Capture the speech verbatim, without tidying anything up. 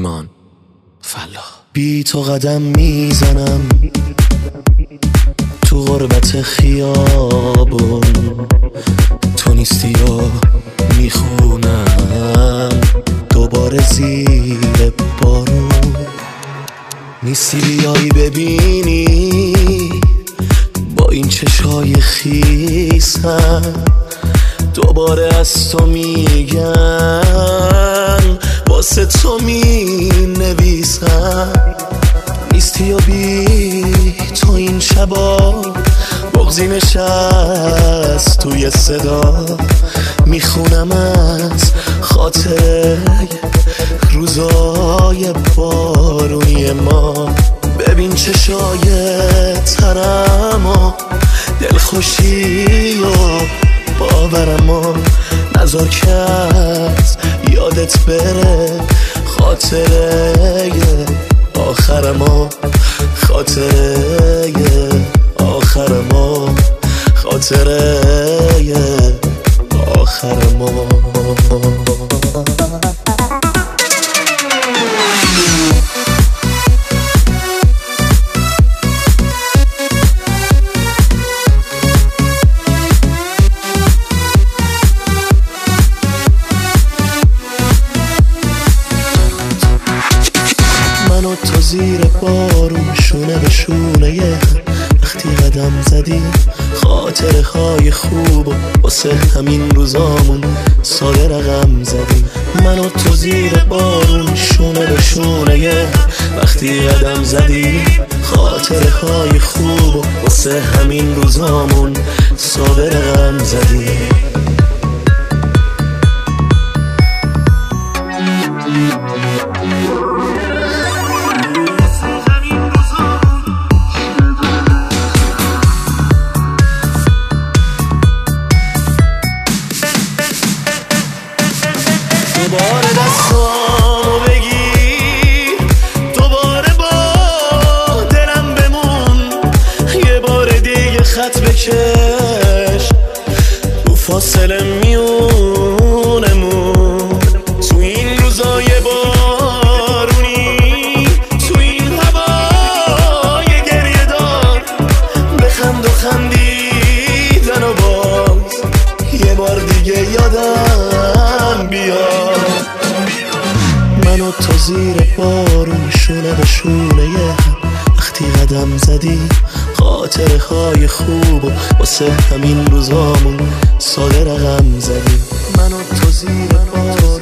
ایمان فلاح. بی تو قدم میزنم تو غربت خیابون، تو نیستی و میخونم دوباره زیر بارون. نیستی بیایی ببینی با این چشای خیسم، دوباره از تو میگن واسه تو می نویسم. نیستی و بی تو این شبا بغضی نشست توی صدا، میخونم از خاطر روزای بارونی ما. ببین چشای ترم و دلخوشی و باورمو نذار که از یادت بره خاطره آخرمو، خاطره آخرمو، خاطره آخرمو. تو زیر بارون شونه به شونه یه وقتی قدم زدی، خاطره های خوب و واسه همین روزامون ساده رقم زدی. من و تو زیر بارون شونه به شونه یه وقتی قدم زدی، خاطره های خوب و واسه همین روزامون ساده رقم زدی. دوباره دستامو بگیر، دوباره با دلم بمون، یه بار دیگه خط بکش تو فاصله میونمون. تو این روزای بارونی، تو این هوای گریه دار، بخند و خندیدن و باز یه بار دیگه یادم بیاد. من و تو زیر بارون شونه به شونه یه وقتی قدم زدی، خاطره های خوب و واسه همین روزامون ساده رقم زدی. من و تو زیر بارون